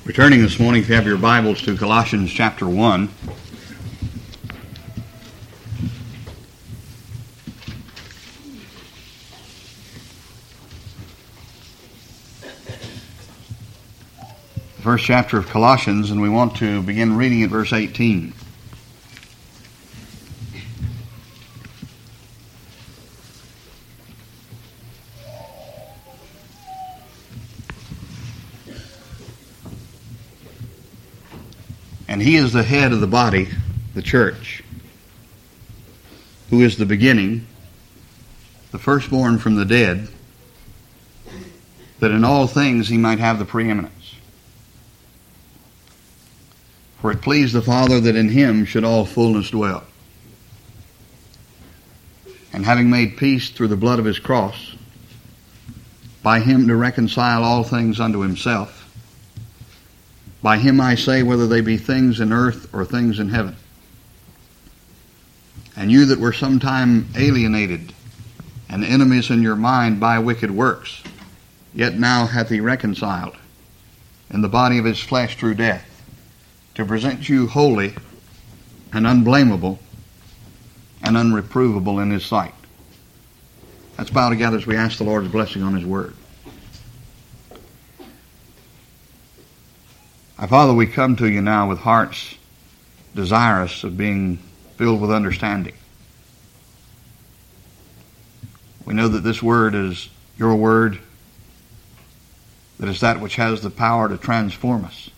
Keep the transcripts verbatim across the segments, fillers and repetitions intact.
We're turning this morning, if you have your Bibles, to Colossians chapter one. The first chapter of Colossians, and we want to begin reading at verse eighteen. And he is the head of the body, the church, who is the beginning, the firstborn from the dead, that in all things he might have the preeminence. For it pleased the Father that in him should all fullness dwell. And having made peace through the blood of his cross, by him to reconcile all things unto himself, by him I say, whether they be things in earth or things in heaven. And you that were sometime alienated and enemies in your mind by wicked works, yet now hath he reconciled in the body of his flesh through death, to present you holy and unblameable and unreprovable in his sight. Let's bow together as we ask the Lord's blessing on his word. Our Father, we come to you now with hearts desirous of being filled with understanding. We know that this word is your word, that is that which has the power to transform us.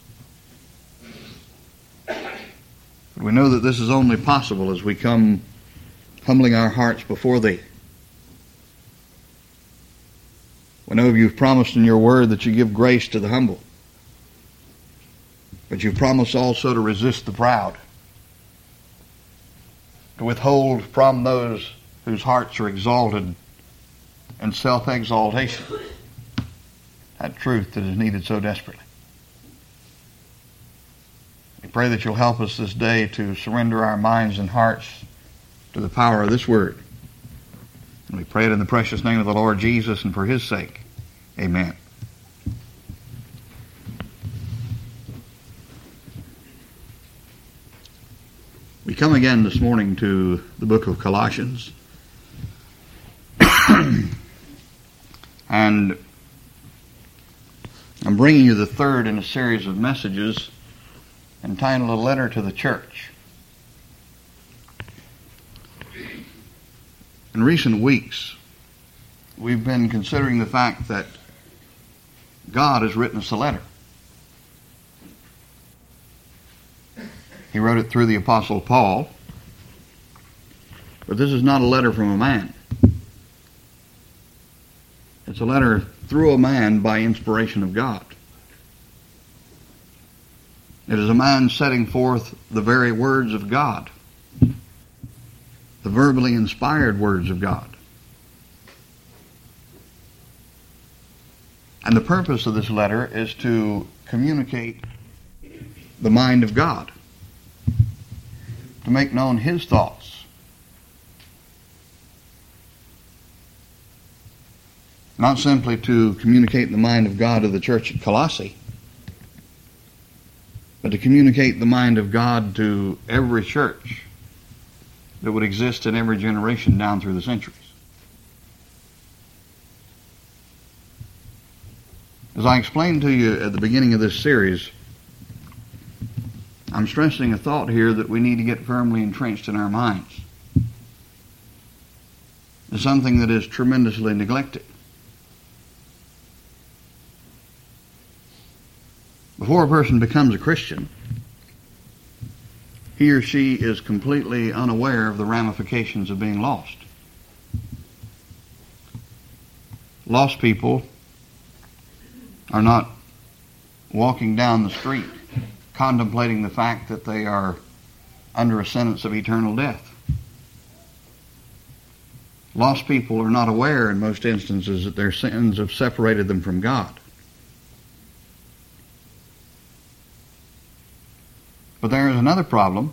But we know that this is only possible as we come humbling our hearts before thee. We know you've promised in your word that you give grace to the humble. But you promise also to resist the proud, to withhold from those whose hearts are exalted in self-exaltation that truth that is needed so desperately. We pray that you'll help us this day to surrender our minds and hearts to the power of this word. And we pray it in the precious name of the Lord Jesus and for his sake. Amen. We come again this morning to the book of Colossians. And I'm bringing you the third in a series of messages entitled A Letter to the Church. In recent weeks, we've been considering the fact that God has written us a letter. He wrote it through the Apostle Paul. But this is not a letter from a man. It's a letter through a man by inspiration of God. It is a man setting forth the very words of God, the verbally inspired words of God. And the purpose of this letter is to communicate the mind of God, to make known his thoughts. Not simply to communicate the mind of God to the church at Colossae, but to communicate the mind of God to every church that would exist in every generation down through the centuries. As I explained to you at the beginning of this series, I'm stressing a thought here that we need to get firmly entrenched in our minds. It's something that is tremendously neglected. Before a person becomes a Christian, he or she is completely unaware of the ramifications of being lost. Lost people are not walking down the street contemplating the fact that they are under a sentence of eternal death. Lost people are not aware in most instances that their sins have separated them from God. But there is another problem,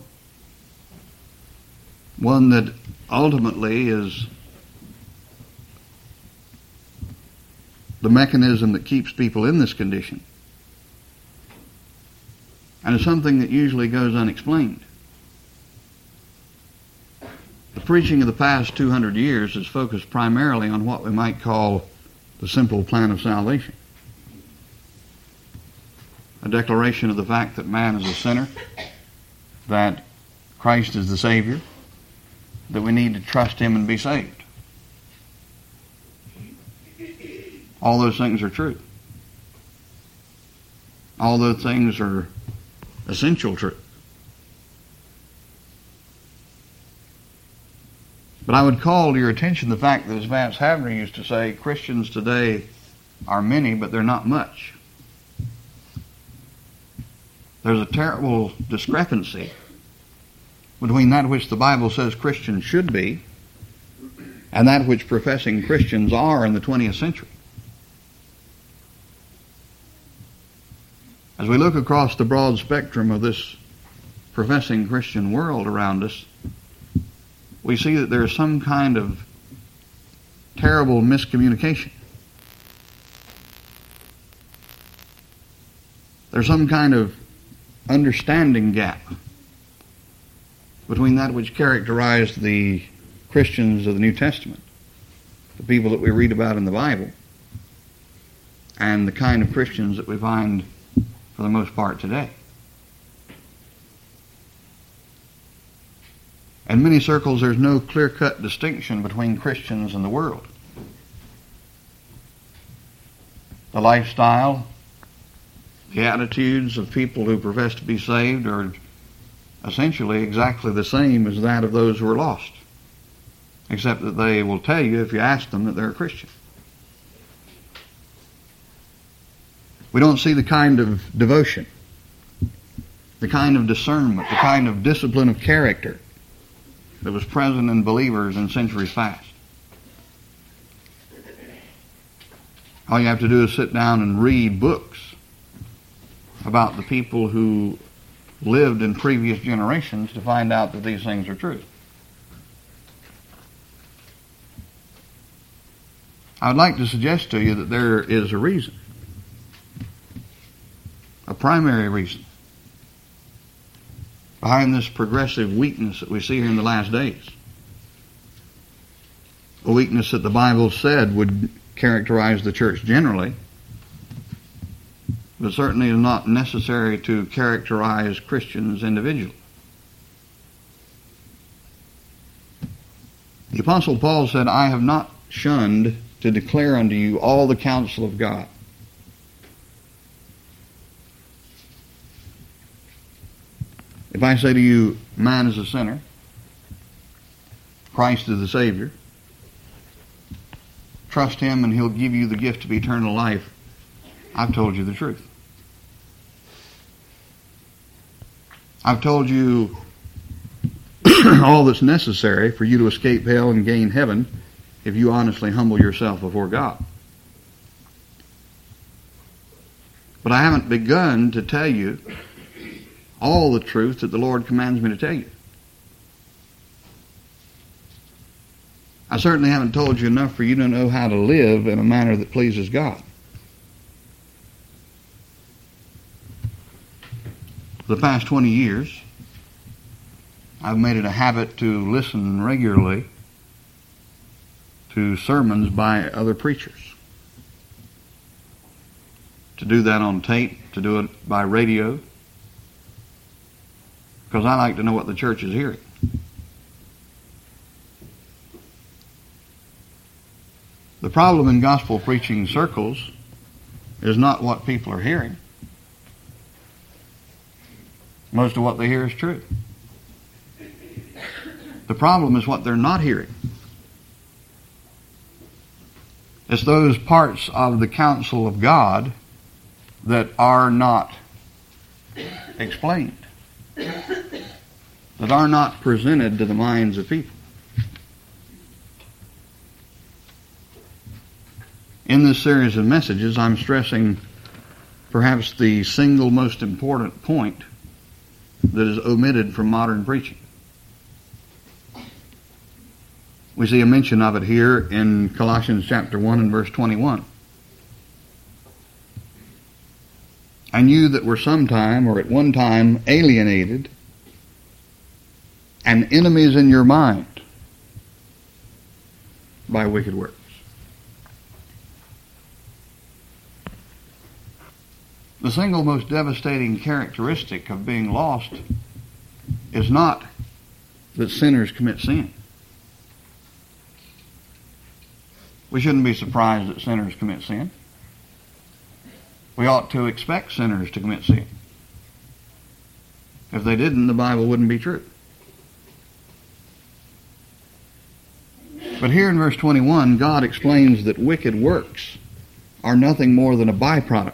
one that ultimately is the mechanism that keeps people in this condition. and is something that usually goes unexplained. The preaching of the past two hundred years has focused primarily on what we might call the simple plan of salvation. A declaration of the fact that man is a sinner, that Christ is the Savior, that we need to trust Him and be saved. All those things are true. All those things are essential truth. But I would call to your attention the fact that, as Vance Havner used to say, Christians today are many, but they're not much. There's a terrible discrepancy between that which the Bible says Christians should be and that which professing Christians are in the twentieth century. As we look across the broad spectrum of this professing Christian world around us, we see that there's some kind of terrible miscommunication. There's some kind of understanding gap between that which characterized the Christians of the New Testament, the people that we read about in the Bible, and the kind of Christians that we find for the most part today. In many circles, there's no clear-cut distinction between Christians and the world. The lifestyle, the attitudes of people who profess to be saved are essentially exactly the same as that of those who are lost, except that they will tell you, if you ask them, that they're a Christian. We don't see the kind of devotion, the kind of discernment, the kind of discipline of character that was present in believers in centuries past. All you have to do is sit down and read books about the people who lived in previous generations to find out that these things are true. I would like to suggest to you that there is a reason, a primary reason, behind this progressive weakness that we see here in the last days. A weakness that the Bible said would characterize the church generally, but certainly is not necessary to characterize Christians individually. The Apostle Paul said, I have not shunned to declare unto you all the counsel of God. If I say to you, man is a sinner, Christ is the Savior, trust Him and He'll give you the gift of eternal life, I've told you the truth. I've told you all that's necessary for you to escape hell and gain heaven if you honestly humble yourself before God. But I haven't begun to tell you all the truth that the Lord commands me to tell you. I certainly haven't told you enough for you to know how to live in a manner that pleases God. For the past twenty years, I've made it a habit to listen regularly to sermons by other preachers. To do that on tape, to do it by radio, because I like to know what the church is hearing. The problem in gospel preaching circles is not what people are hearing. Most of what they hear is true. The problem is what they're not hearing. It's those parts of the counsel of God that are not explained, that are not presented to the minds of people. In this series of messages, I'm stressing perhaps the single most important point that is omitted from modern preaching. We see a mention of it here in Colossians chapter one and verse twenty-one. And you that were sometime or at one time alienated and enemies in your mind by wicked works. The single most devastating characteristic of being lost is not that sinners commit sin. We shouldn't be surprised that sinners commit sin. We ought to expect sinners to commit sin. If they didn't, the Bible wouldn't be true. But here in verse twenty-one, God explains that wicked works are nothing more than a byproduct.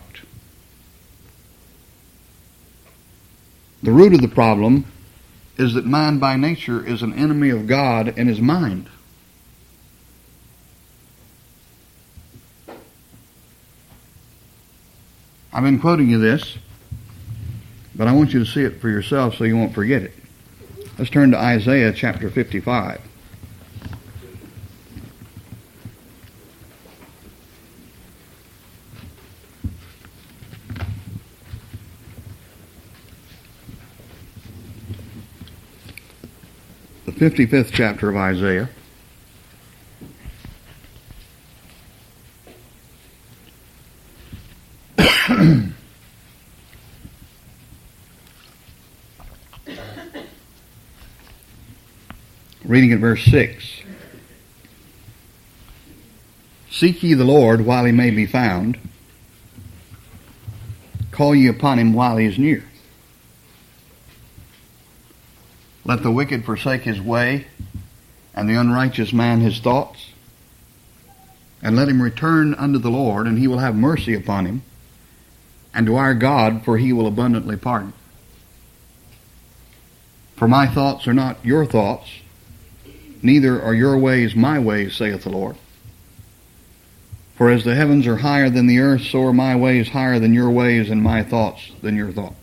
The root of the problem is that man by nature is an enemy of God in his mind. I've been quoting you this, but I want you to see it for yourself so you won't forget it. Let's turn to Isaiah chapter fifty-five. The fifty-fifth chapter of Isaiah. Reading at verse six. Seek ye the Lord while he may be found. Call ye upon him while he is near. Let the wicked forsake his way, and the unrighteous man his thoughts. And let him return unto the Lord, and he will have mercy upon him, and to our God, for he will abundantly pardon. For my thoughts are not your thoughts, neither are your ways my ways, saith the Lord. For as the heavens are higher than the earth, so are my ways higher than your ways, and my thoughts than your thoughts.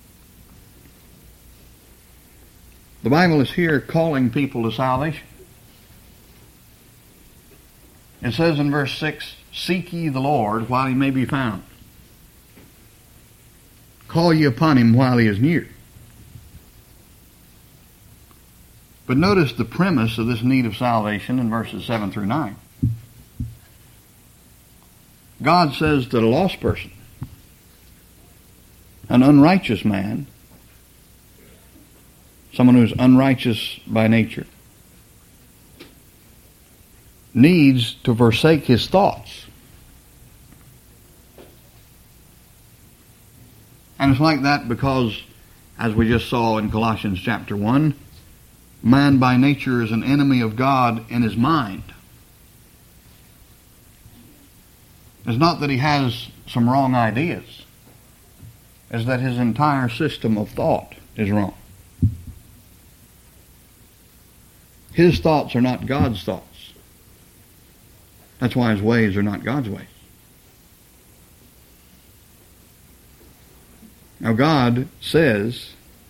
The Bible is here calling people to salvation. It says in verse six, Seek ye the Lord while he may be found. Call ye upon him while he is near. But notice the premise of this need of salvation in verses seven through nine. God says that a lost person, an unrighteous man, someone who is unrighteous by nature, needs to forsake his thoughts. And it's like that because, as we just saw in Colossians chapter one, man by nature is an enemy of God in his mind. It's not that he has some wrong ideas. It's that his entire system of thought is wrong. His thoughts are not God's thoughts. That's why his ways are not God's ways. Now God says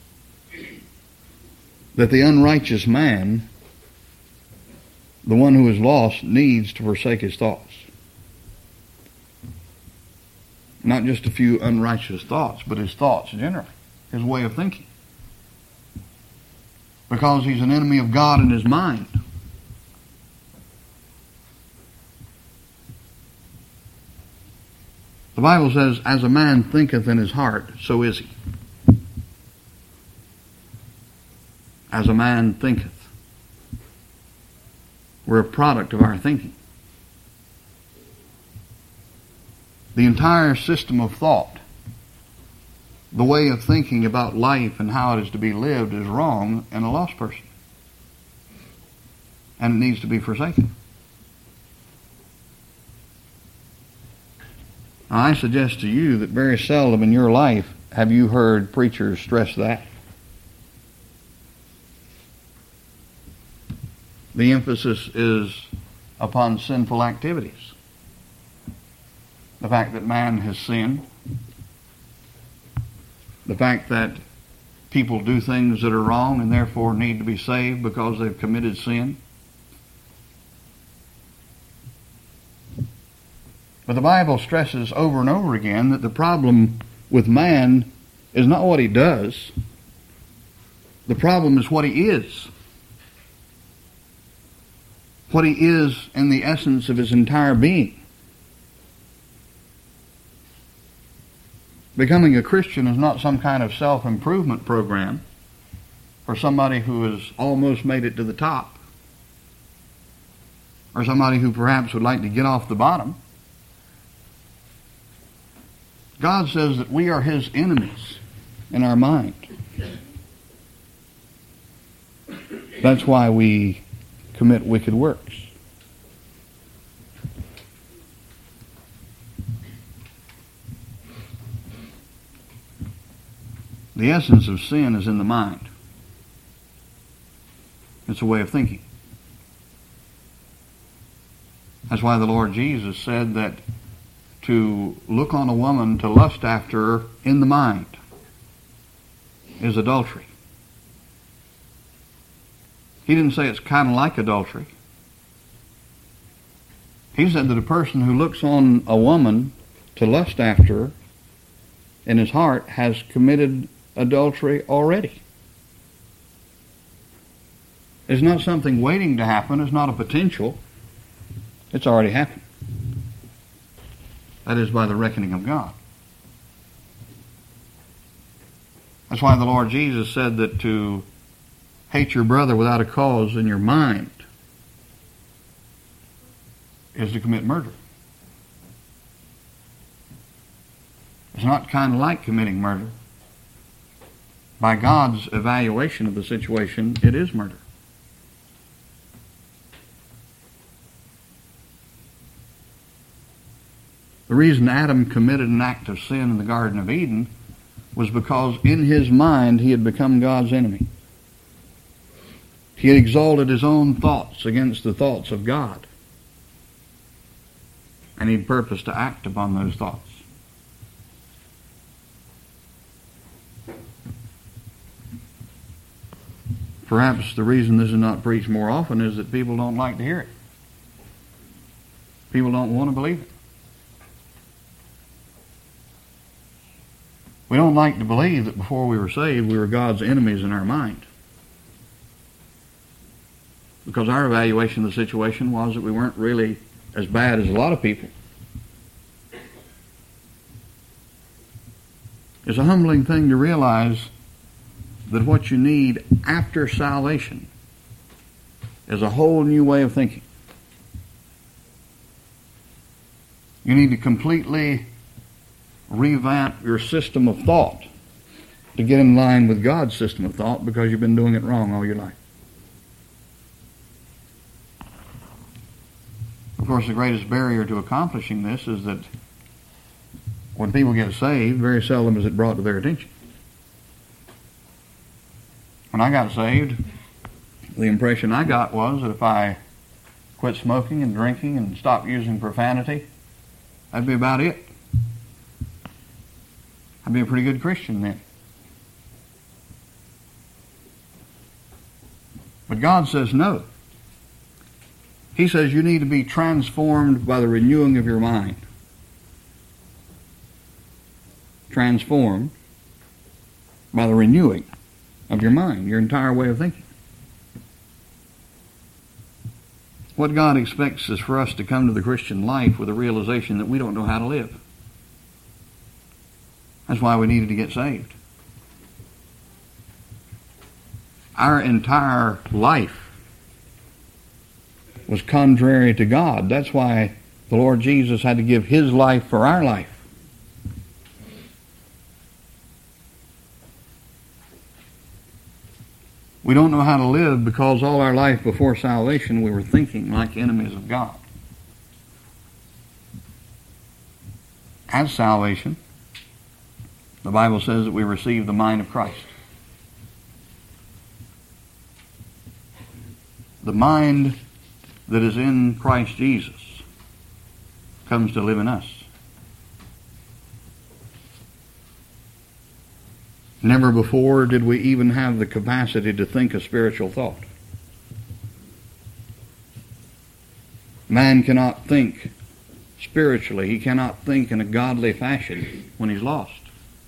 that the unrighteous man, the one who is lost, needs to forsake his thoughts. Not just a few unrighteous thoughts, but his thoughts generally, his way of thinking. Because he's an enemy of God in his mind. The Bible says, as a man thinketh in his heart, so is he. As a man thinketh. We're a product of our thinking. The entire system of thought, the way of thinking about life and how it is to be lived, is wrong in a lost person. And it needs to be forsaken. Now, I suggest to you that very seldom in your life have you heard preachers stress that. The emphasis is upon sinful activities. The fact that man has sinned. The fact that people do things that are wrong and therefore need to be saved because they've committed sin. But the Bible stresses over and over again that the problem with man is not what he does. The problem is what he is. What he is in the essence of his entire being. Becoming a Christian is not some kind of self-improvement program for somebody who has almost made it to the top, or somebody who perhaps would like to get off the bottom. God says that we are his enemies in our mind. That's why we commit wicked works. The essence of sin is in the mind. It's a way of thinking. That's why the Lord Jesus said that to look on a woman, to lust after her in the mind, is adultery. He didn't say it's kind of like adultery. He said that a person who looks on a woman to lust after her in his heart has committed adultery already. It's not something waiting to happen. It's not a potential. It's already happened. That is by the reckoning of God. That's why the Lord Jesus said that to hate your brother without a cause in your mind is to commit murder. It's not kind of like committing murder. By God's evaluation of the situation, it is murder. The reason Adam committed an act of sin in the Garden of Eden was because in his mind he had become God's enemy. He had exalted his own thoughts against the thoughts of God. And he purposed to act upon those thoughts. Perhaps the reason this is not preached more often is that people don't like to hear it. People don't want to believe it. We don't like to believe that before we were saved, we were God's enemies in our mind. Because our evaluation of the situation was that we weren't really as bad as a lot of people. It's a humbling thing to realize that what you need after salvation is a whole new way of thinking. You need to completely revamp your system of thought to get in line with God's system of thought, because you've been doing it wrong all your life. Of course, the greatest barrier to accomplishing this is that when people get saved, very seldom is it brought to their attention. When I got saved, the impression I got was that if I quit smoking and drinking and stopped using profanity, that'd be about it. I'd be a pretty good Christian then. But God says no. He says you need to be transformed by the renewing of your mind. Transformed by the renewing of your mind, your entire way of thinking. What God expects is for us to come to the Christian life with a realization that we don't know how to live. That's why we needed to get saved. Our entire life was contrary to God. That's why the Lord Jesus had to give his life for our life. We don't know how to live because all our life before salvation we were thinking like enemies of God. At salvation, the Bible says that we receive the mind of Christ. The mind that is in Christ Jesus comes to live in us. Never before did we even have the capacity to think a spiritual thought. Man cannot think spiritually. He cannot think in a godly fashion when he's lost.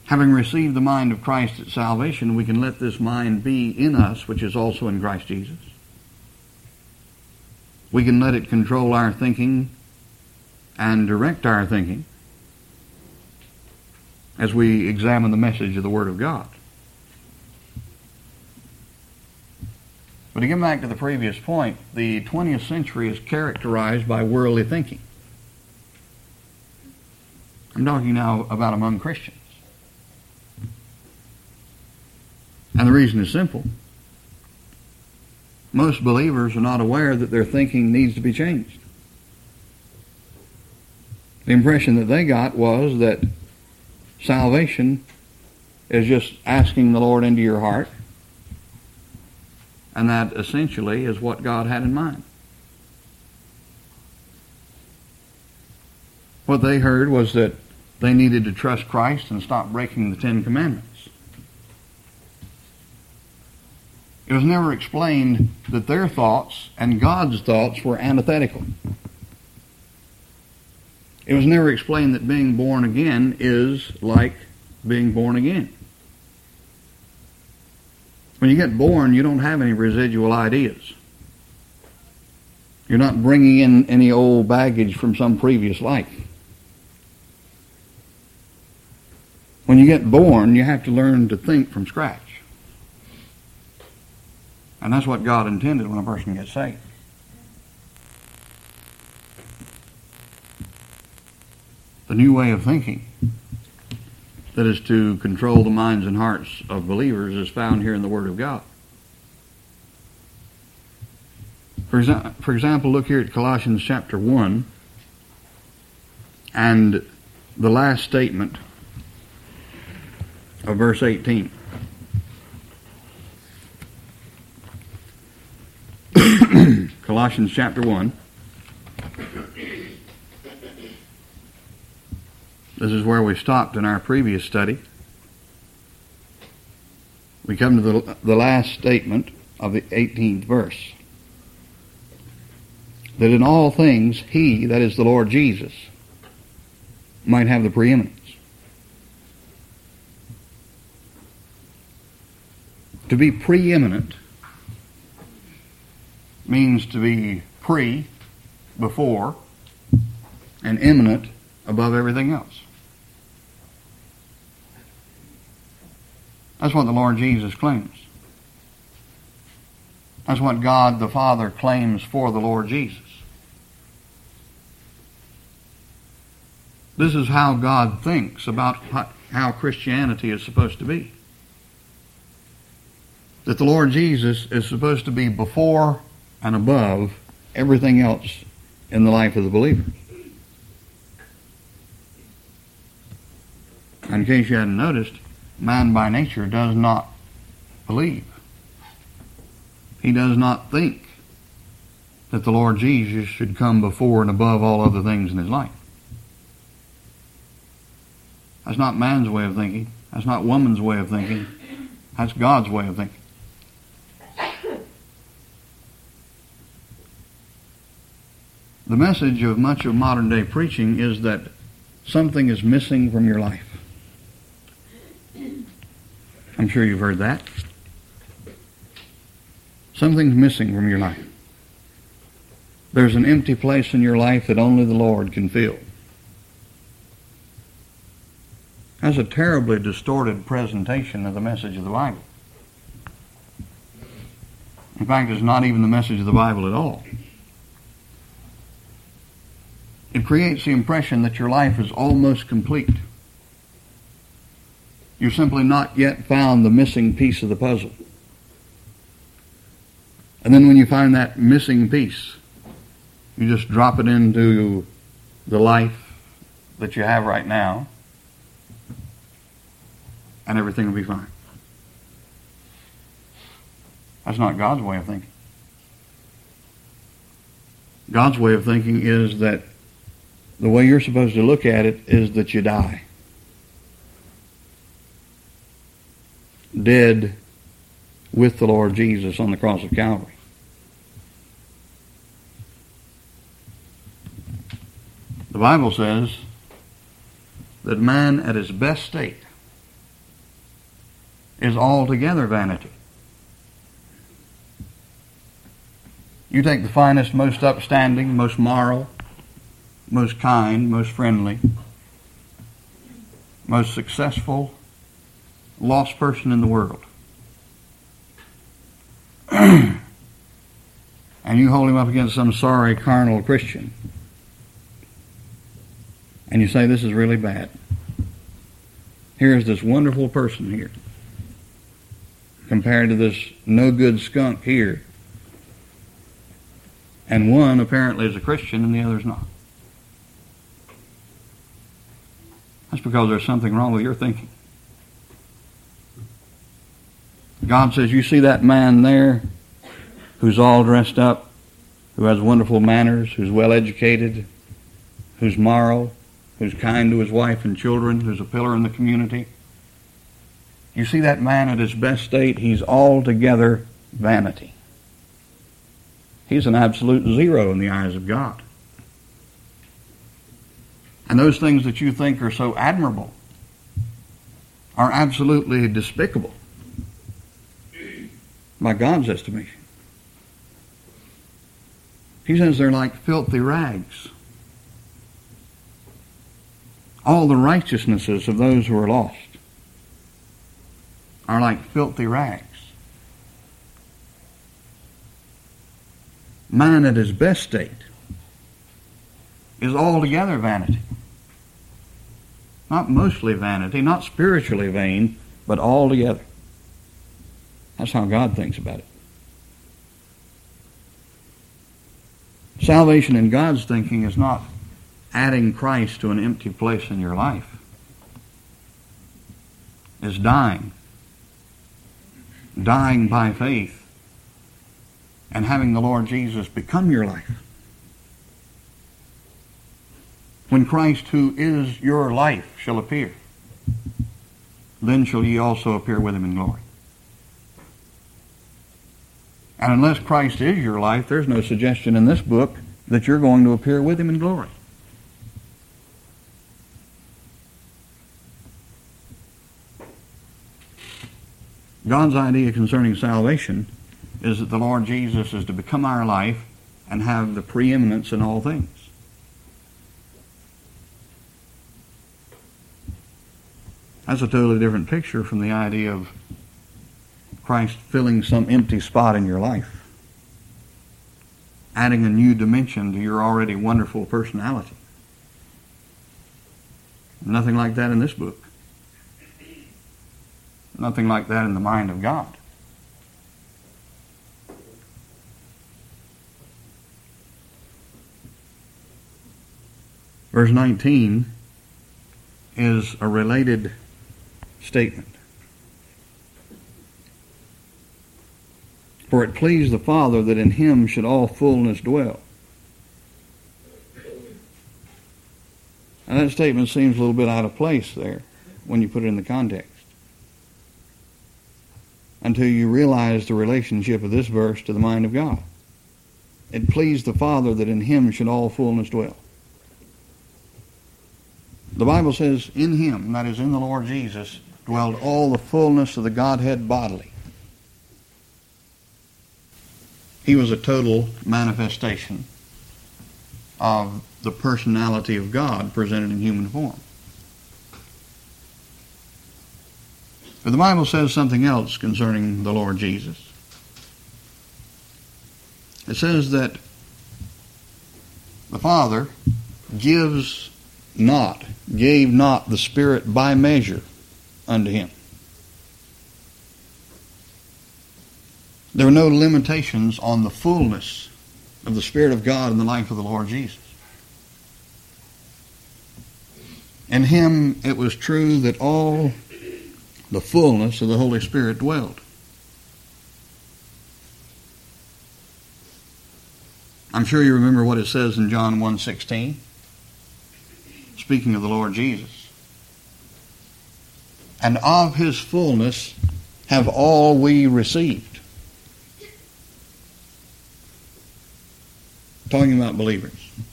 Having received the mind of Christ at salvation, we can let this mind be in us, which is also in Christ Jesus. We can let it control our thinking and direct our thinking as we examine the message of the Word of God. But to get back to the previous point, the twentieth century is characterized by worldly thinking. I'm talking now about among Christians. And the reason is simple. Most believers are not aware that their thinking needs to be changed. The impression that they got was that salvation is just asking the Lord into your heart, and that essentially is what God had in mind. What they heard was that they needed to trust Christ and stop breaking the Ten Commandments. It was never explained that their thoughts and God's thoughts were antithetical. It was never explained that being born again is like being born again. When you get born, you don't have any residual ideas. You're not bringing in any old baggage from some previous life. When you get born, you have to learn to think from scratch. And that's what God intended when a person gets saved. The new way of thinking that is to control the minds and hearts of believers is found here in the Word of God. For, exa- for example, look here at Colossians chapter one and the last statement of verse eighteen. Colossians chapter one. This is where we stopped in our previous study. We come to the, the last statement of the eighteenth verse. That in all things he, that is the Lord Jesus, might have the preeminence. To be preeminent means to be pre, before, and eminent, above everything else. That's what the Lord Jesus claims. That's what God the Father claims for the Lord Jesus. This is how God thinks about how Christianity is supposed to be. That the Lord Jesus is supposed to be before and above everything else in the life of the believer. And in case you hadn't noticed, man by nature does not believe. He does not think that the Lord Jesus should come before and above all other things in his life. That's not man's way of thinking. That's not woman's way of thinking. That's God's way of thinking. The message of much of modern day preaching is that something is missing from your life. I'm sure you've heard that. Something's missing from your life. There's an empty place in your life that only the Lord can fill. That's a terribly distorted presentation of the message of the Bible. In fact, it's not even the message of the Bible at all. It creates the impression that your life is almost complete. You've simply not yet found the missing piece of the puzzle. And then when you find that missing piece, you just drop it into the life that you have right now, and everything will be fine. That's not God's way of thinking. God's way of thinking is that the way you're supposed to look at it is that you die. Dead with the Lord Jesus on the cross of Calvary. The Bible says that man at his best state is altogether vanity. You take the finest, most upstanding, most moral, most kind, most friendly, most successful, lost person in the world, and you hold him up against some sorry carnal Christian, and you say, this is really bad. Here's this wonderful person here compared to this no-good skunk here. And one apparently is a Christian and the other's not. That's because there's something wrong with your thinking. God says, you see that man there who's all dressed up, who has wonderful manners, who's well educated, who's moral, who's kind to his wife and children, who's a pillar in the community. You see that man at his best state, he's altogether vanity. He's an absolute zero in the eyes of God. And those things that you think are so admirable are absolutely despicable by God's estimation. He says they're like filthy rags. All the righteousnesses of those who are lost are like filthy rags. Man at his best state is altogether vanity. Not mostly vanity, not spiritually vain, but altogether. That's how God thinks about it. Salvation in God's thinking is not adding Christ to an empty place in your life. It's dying. Dying by faith and having the Lord Jesus become your life. When Christ, who is your life, shall appear, then shall ye also appear with him in glory. And unless Christ is your life, there's no suggestion in this book that you're going to appear with him in glory. God's idea concerning salvation is that the Lord Jesus is to become our life and have the preeminence in all things. That's a totally different picture from the idea of Christ filling some empty spot in your life, adding a new dimension to your already wonderful personality. Nothing like that in this book. Nothing like that in the mind of God. Verse nineteen is a related statement. For it pleased the Father that in him should all fullness dwell. Now that statement seems a little bit out of place there when you put it in the context, until you realize the relationship of this verse to the mind of God. It pleased the Father that in him should all fullness dwell. The Bible says, in him, that is in the Lord Jesus, dwelled all the fullness of the Godhead bodily. He was a total manifestation of the personality of God presented in human form. But the Bible says something else concerning the Lord Jesus. It says that the Father gives not, gave not the Spirit by measure unto him. There were no limitations on the fullness of the Spirit of God in the life of the Lord Jesus. In him it was true that all the fullness of the Holy Spirit dwelled. I'm sure you remember what it says in John one sixteen, speaking of the Lord Jesus. And of his fullness have all we received. Talking about believers.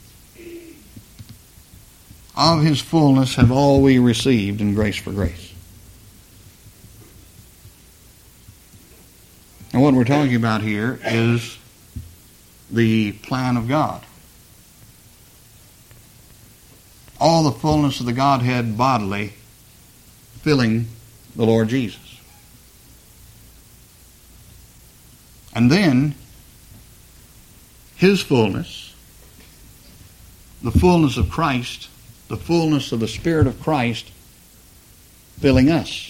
Of his fullness have all we received in grace for grace. And what we're talking about here is the plan of God. All the fullness of the Godhead bodily filling the Lord Jesus. And then His fullness, the fullness of Christ, the fullness of the Spirit of Christ filling us.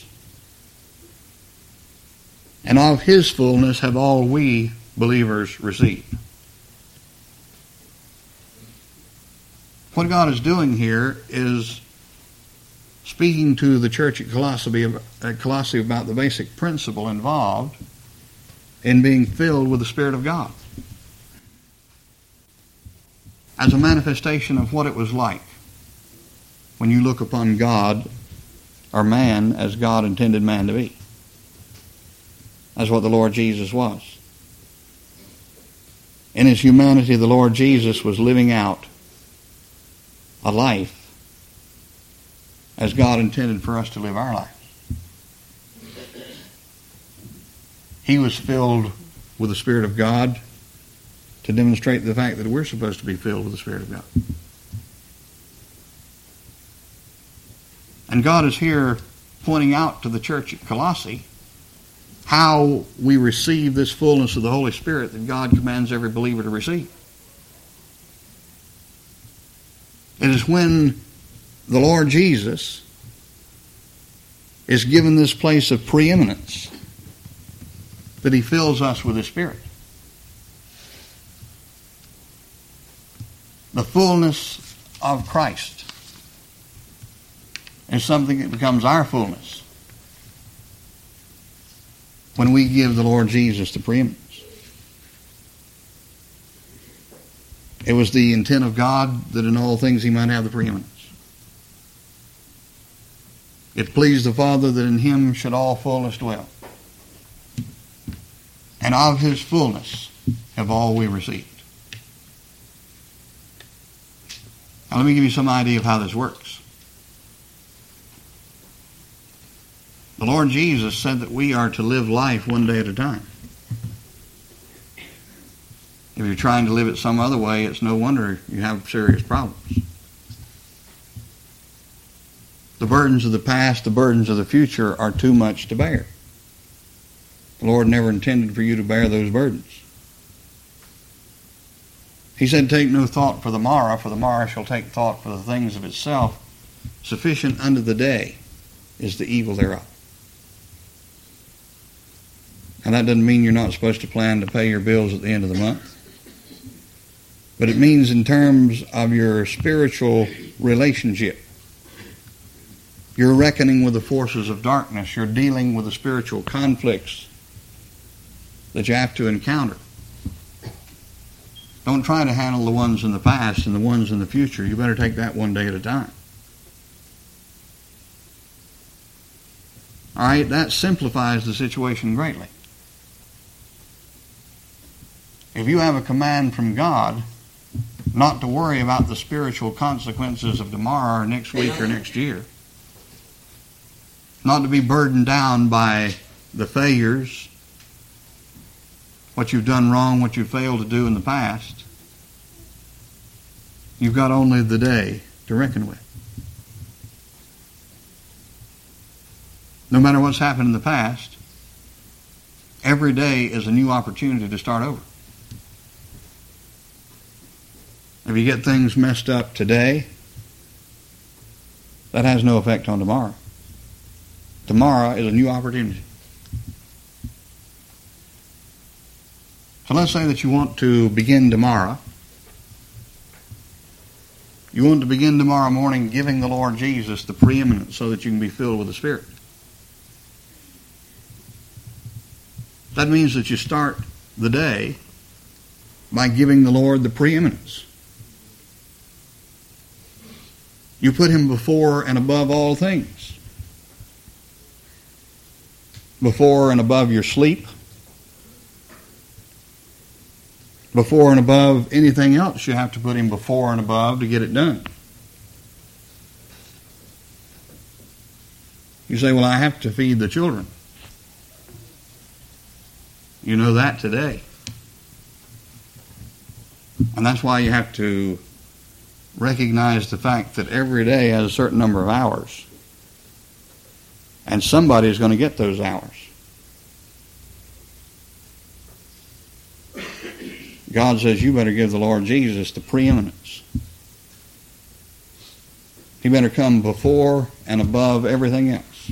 And of His fullness have all we believers received. What God is doing here is speaking to the church at Colossae, at Colossae about the basic principle involved in being filled with the Spirit of God, as a manifestation of what it was like when you look upon God or man as God intended man to be. That's what the Lord Jesus was. In His humanity, the Lord Jesus was living out a life as God intended for us to live our lives. He was filled with the Spirit of God to demonstrate the fact that we're supposed to be filled with the Spirit of God. And God is here pointing out to the church at Colossae how we receive this fullness of the Holy Spirit that God commands every believer to receive. It is when the Lord Jesus is given this place of preeminence that He fills us with His Spirit. The fullness of Christ is something that becomes our fullness when we give the Lord Jesus the preeminence. It was the intent of God that in all things He might have the preeminence. It pleased the Father that in Him should all fullness dwell. And of His fullness have all we received. Now let me give you some idea of how this works. The Lord Jesus said that we are to live life one day at a time. If you're trying to live it some other way, it's no wonder you have serious problems. The burdens of the past, the burdens of the future are too much to bear. The Lord never intended for you to bear those burdens. He said, take no thought for the morrow, for the morrow shall take thought for the things of itself. Sufficient unto the day is the evil thereof. And that doesn't mean you're not supposed to plan to pay your bills at the end of the month. But it means in terms of your spiritual relationship. You're reckoning with the forces of darkness. You're dealing with the spiritual conflicts that you have to encounter. Don't try to handle the ones in the past and the ones in the future. You better take that one day at a time. All right, that simplifies the situation greatly. If you have a command from God not to worry about the spiritual consequences of tomorrow or next week or next year, not to be burdened down by the failures, what you've done wrong, what you failed to do in the past, you've got only the day to reckon with. No matter what's happened in the past, every day is a new opportunity to start over. If you get things messed up today, that has no effect on tomorrow. Tomorrow is a new opportunity. So let's say that you want to begin tomorrow. You want to begin tomorrow morning giving the Lord Jesus the preeminence so that you can be filled with the Spirit. That means that you start the day by giving the Lord the preeminence. You put Him before and above all things. Before and above your sleep. Before and above anything else, you have to put Him before and above to get it done. You say, well, I have to feed the children. You know that today. And that's why you have to recognize the fact that every day has a certain number of hours. And somebody is going to get those hours. God says you better give the Lord Jesus the preeminence. He better come before and above everything else.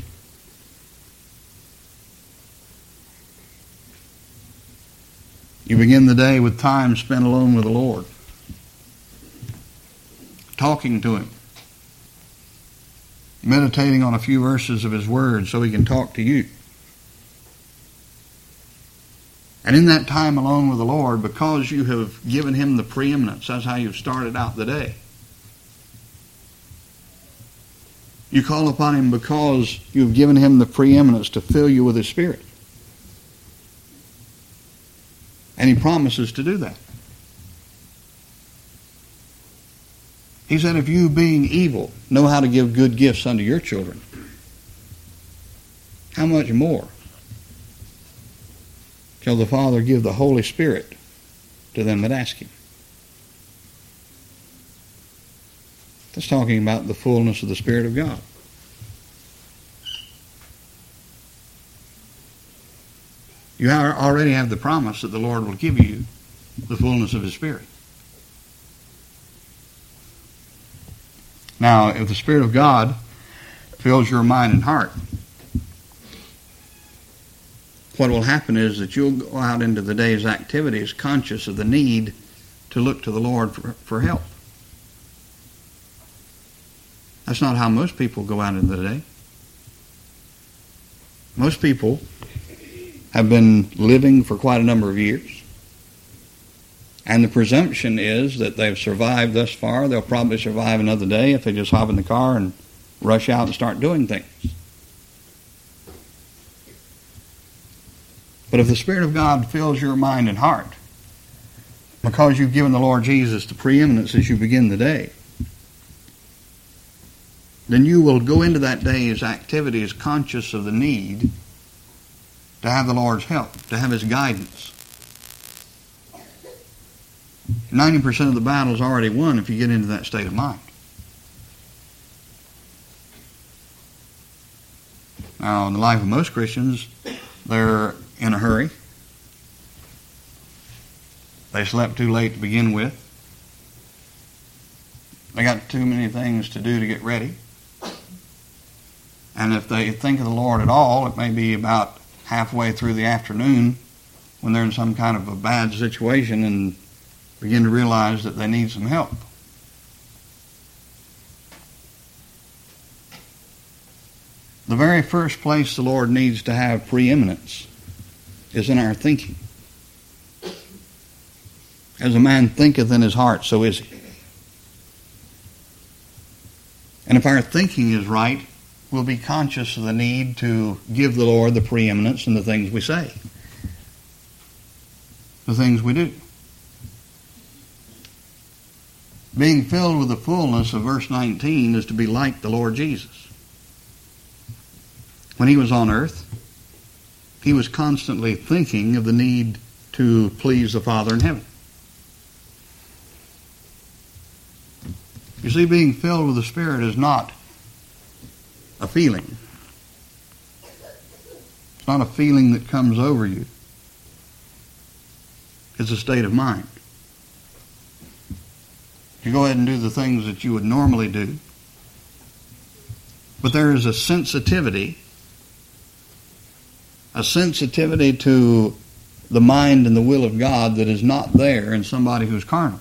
You begin the day with time spent alone with the Lord, talking to Him, meditating on a few verses of His Word so He can talk to you. And in that time alone with the Lord, because you have given Him the preeminence, that's how you've started out the day. You call upon Him because you've given Him the preeminence to fill you with His Spirit. And He promises to do that. He said, if you, being evil, know how to give good gifts unto your children, how much more shall the Father give the Holy Spirit to them that ask Him? That's talking about the fullness of the Spirit of God. You already have the promise that the Lord will give you the fullness of His Spirit. Now, if the Spirit of God fills your mind and heart, what will happen is that you'll go out into the day's activities conscious of the need to look to the Lord for, for help. That's not how most people go out into the day. Most people have been living for quite a number of years, and the presumption is that they've survived thus far. They'll probably survive another day if they just hop in the car and rush out and start doing things. But if the Spirit of God fills your mind and heart, because you've given the Lord Jesus the preeminence as you begin the day, then you will go into that day's activities conscious of the need to have the Lord's help, to have His guidance. ninety percent of the battle is already won if you get into that state of mind. Now, in the life of most Christians, they're in a hurry. They slept too late to begin with. They got too many things to do to get ready. And if they think of the Lord at all, it may be about halfway through the afternoon when they're in some kind of a bad situation and begin to realize that they need some help. The very first place the Lord needs to have preeminence is in our thinking. As a man thinketh in his heart, so is he. And if our thinking is right, we'll be conscious of the need to give the Lord the preeminence in the things we say, the things we do. Being filled with the fullness of verse nineteen is to be like the Lord Jesus. When He was on earth, He was constantly thinking of the need to please the Father in heaven. You see, being filled with the Spirit is not a feeling. It's not a feeling that comes over you. It's a state of mind. You go ahead and do the things that you would normally do, but there is a sensitivity, a sensitivity to the mind and the will of God that is not there in somebody who's carnal.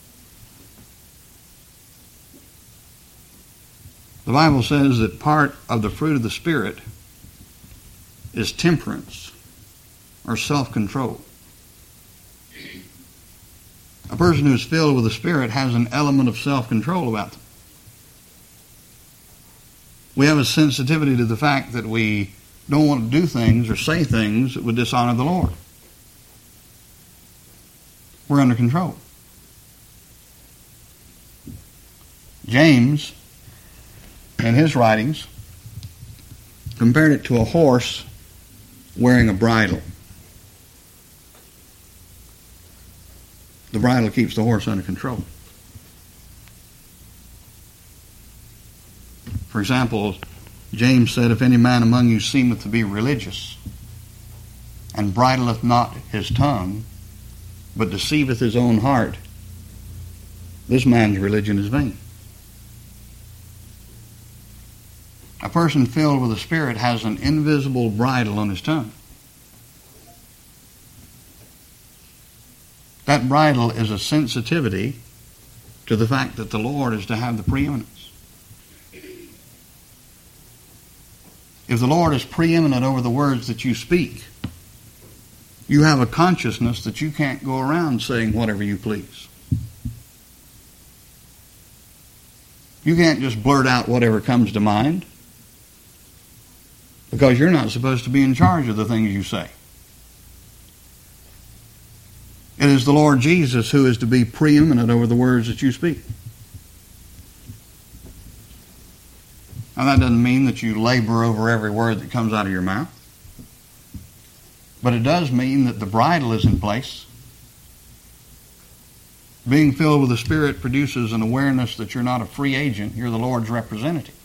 The Bible says that part of the fruit of the Spirit is temperance or self-control. A person who is filled with the Spirit has an element of self-control about them. We have a sensitivity to the fact that we don't want to do things or say things that would dishonor the Lord. We're under control. James, in his writings, compared it to a horse wearing a bridle. The bridle keeps the horse under control. For example, James said, if any man among you seemeth to be religious, and bridleth not his tongue, but deceiveth his own heart, this man's religion is vain. A person filled with the Spirit has an invisible bridle on his tongue. That bridle is a sensitivity to the fact that the Lord is to have the preeminence. If the Lord is preeminent over the words that you speak, you have a consciousness that you can't go around saying whatever you please. You can't just blurt out whatever comes to mind, because you're not supposed to be in charge of the things you say. It is the Lord Jesus who is to be preeminent over the words that you speak. Now, that doesn't mean that you labor over every word that comes out of your mouth. But it does mean that the bridle is in place. Being filled with the Spirit produces an awareness that you're not a free agent, you're the Lord's representative.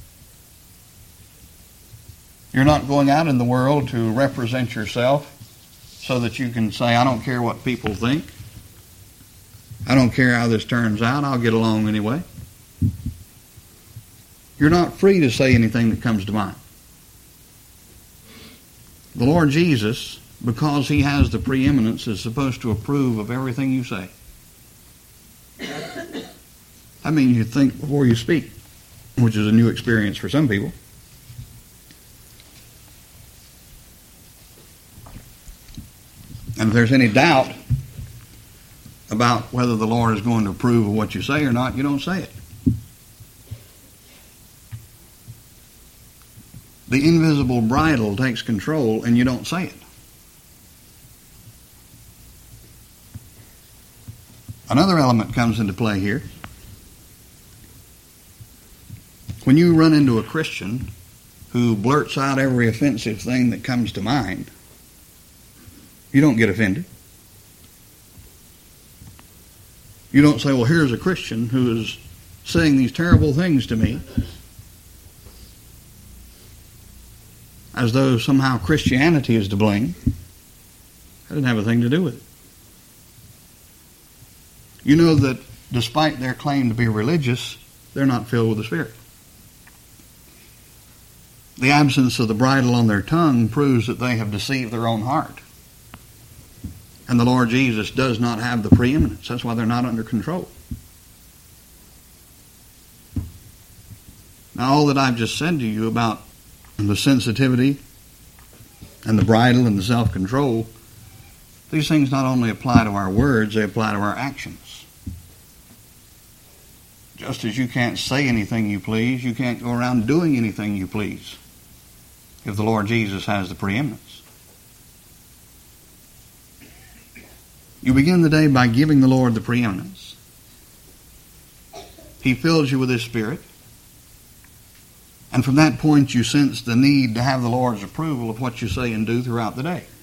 You're not going out in the world to represent yourself so that you can say, I don't care what people think. I don't care how this turns out. I'll get along anyway. You're not free to say anything that comes to mind. The Lord Jesus, because he has the preeminence, is supposed to approve of everything you say. I mean, you think before you speak, which is a new experience for some people. And if there's any doubt about whether the Lord is going to approve of what you say or not, you don't say it. The invisible bridle takes control and you don't say it. Another element comes into play here. When you run into a Christian who blurts out every offensive thing that comes to mind, you don't get offended. You don't say, well, here's a Christian who is saying these terrible things to me, as though somehow Christianity is to blame. That doesn't have a thing to do with it. You know that despite their claim to be religious, they're not filled with the Spirit. The absence of the bridle on their tongue proves that they have deceived their own heart. And the Lord Jesus does not have the preeminence. That's why they're not under control. Now, all that I've just said to you about the sensitivity and the bridle and the self-control, these things not only apply to our words, they apply to our actions. Just as you can't say anything you please, you can't go around doing anything you please if the Lord Jesus has the preeminence. You begin the day by giving the Lord the preeminence. He fills you with His Spirit. And from that point you sense the need to have the Lord's approval of what you say and do throughout the day.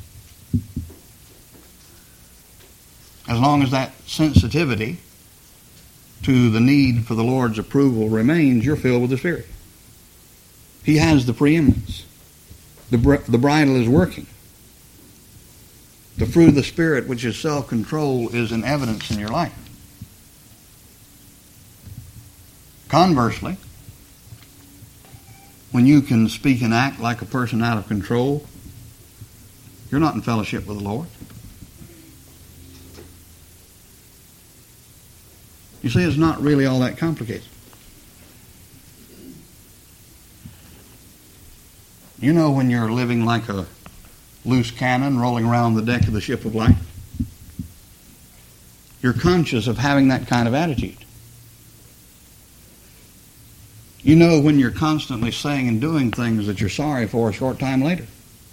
As long as that sensitivity to the need for the Lord's approval remains, you're filled with the Spirit. He has the preeminence. The, br- the bridle is working. The fruit of the Spirit, which is self-control, is in evidence in your life. Conversely, when you can speak and act like a person out of control, you're not in fellowship with the Lord. You see, it's not really all that complicated. You know when you're living like a loose cannon rolling around the deck of the ship of life? You're conscious of having that kind of attitude. You know when you're constantly saying and doing things that you're sorry for a short time later.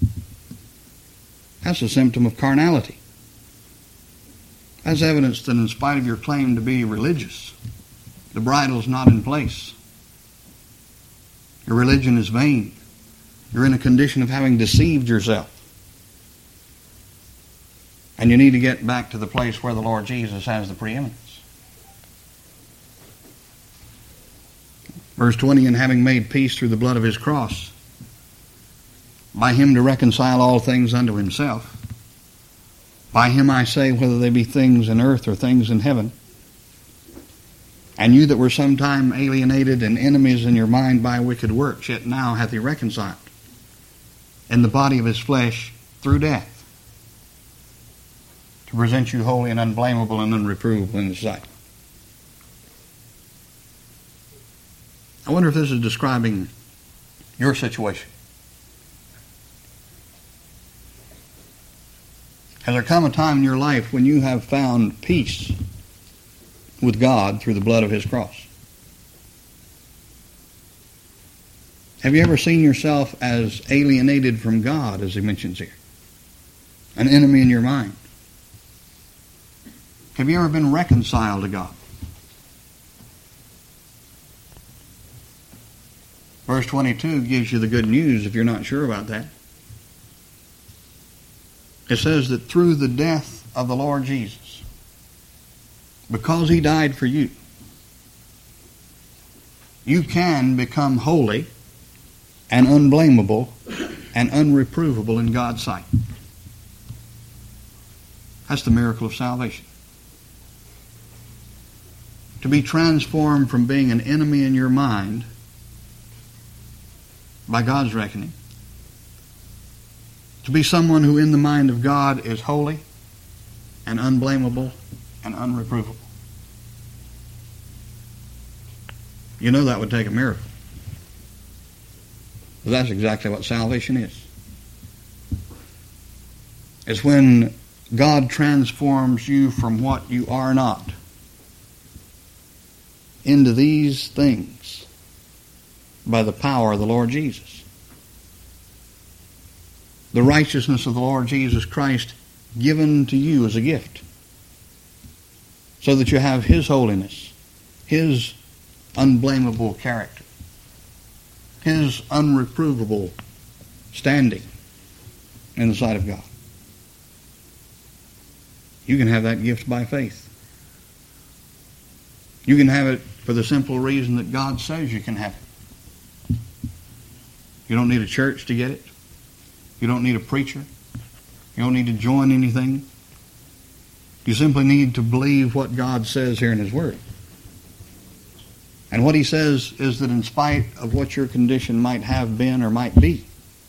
That's a symptom of carnality. That's evidence that in spite of your claim to be religious, the bridle's not in place. Your religion is vain. You're in a condition of having deceived yourself. And you need to get back to the place where the Lord Jesus has the preeminence. Verse twenty, and having made peace through the blood of his cross, by him to reconcile all things unto himself. By him I say, whether they be things in earth or things in heaven. And you that were sometime alienated and enemies in your mind by wicked works, yet now hath he reconciled in the body of his flesh through death, to present you holy and unblameable and unreprovable in his sight. I wonder if this is describing your situation. Has there come a time in your life when you have found peace with God through the blood of his cross? Have you ever seen yourself as alienated from God, as he mentions here? An enemy in your mind? Have you ever been reconciled to God? Verse twenty-two gives you the good news if you're not sure about that. It says that through the death of the Lord Jesus, because he died for you, you can become holy and unblameable and unreprovable in God's sight. That's the miracle of salvation. To be transformed from being an enemy in your mind by God's reckoning, to be someone who in the mind of God is holy and unblameable and unreprovable. You know that would take a miracle. But that's exactly what salvation is. It's when God transforms you from what you are not into these things by the power of the Lord Jesus. The righteousness of the Lord Jesus Christ given to you as a gift, so that you have his holiness, his unblameable character, his unreprovable standing in the sight of God. You can have that gift by faith. You can have it for the simple reason that God says you can have it. You don't need a church to get it. You don't need a preacher. You don't need to join anything. You simply need to believe what God says here in his Word. And what he says is that in spite of what your condition might have been or might be,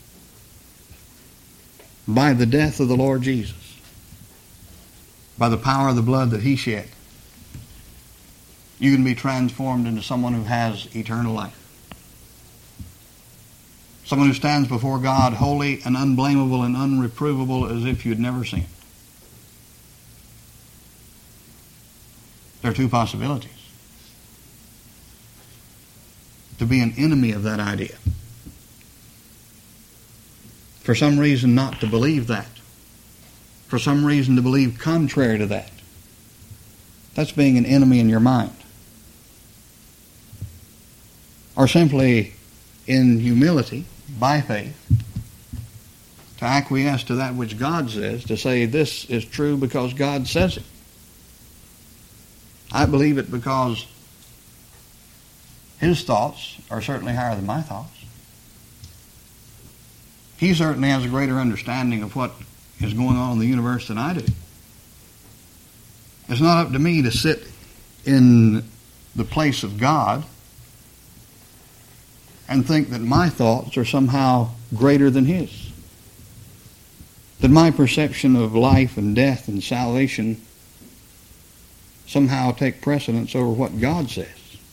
by the death of the Lord Jesus, by the power of the blood that he shed, you can be transformed into someone who has eternal life. Someone who stands before God holy and unblameable and unreprovable as if you'd never sinned. There are two possibilities. To be an enemy of that idea. For some reason not to believe that. For some reason to believe contrary to that. That's being an enemy in your mind. Or simply in humility, by faith, to acquiesce to that which God says, to say this is true because God says it. I believe it because his thoughts are certainly higher than my thoughts. He certainly has a greater understanding of what is going on in the universe than I do. It's not up to me to sit in the place of God and think that my thoughts are somehow greater than his. That my perception of life and death and salvation somehow take precedence over what God says.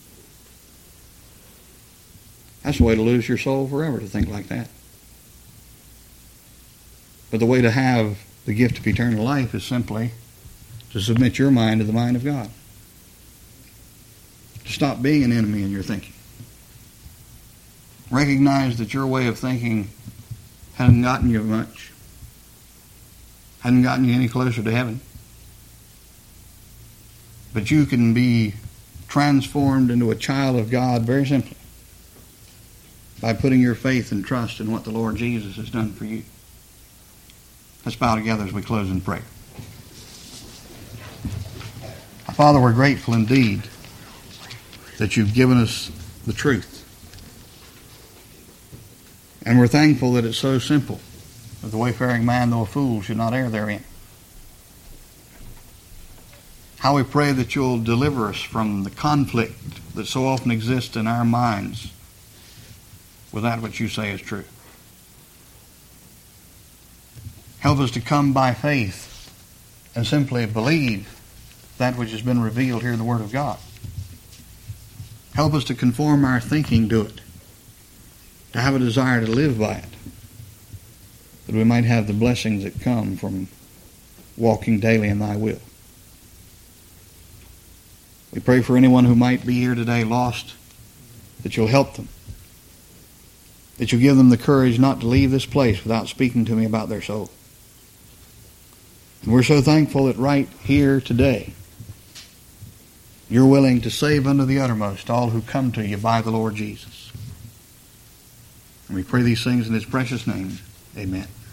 That's the way to lose your soul forever, to think like that. But the way to have the gift of eternal life is simply to submit your mind to the mind of God. To stop being an enemy in your thinking. Recognize that your way of thinking hasn't gotten you much. Hasn't gotten you any closer to heaven. But you can be transformed into a child of God very simply by putting your faith and trust in what the Lord Jesus has done for you. Let's bow together as we close in prayer. Father, we're grateful indeed that you've given us the truth. And we're thankful that it's so simple, that the wayfaring man, though a fool, should not err therein. How we pray that you'll deliver us from the conflict that so often exists in our minds with that which you say is true. Help us to come by faith and simply believe that which has been revealed here in the Word of God. Help us to conform our thinking to it, to have a desire to live by it, that we might have the blessings that come from walking daily in thy will. We pray for anyone who might be here today lost, that you'll help them, that you'll give them the courage not to leave this place without speaking to me about their soul. And we're so thankful that right here today, you're willing to save unto the uttermost all who come to you by the Lord Jesus. And we pray these things in his precious name. Amen.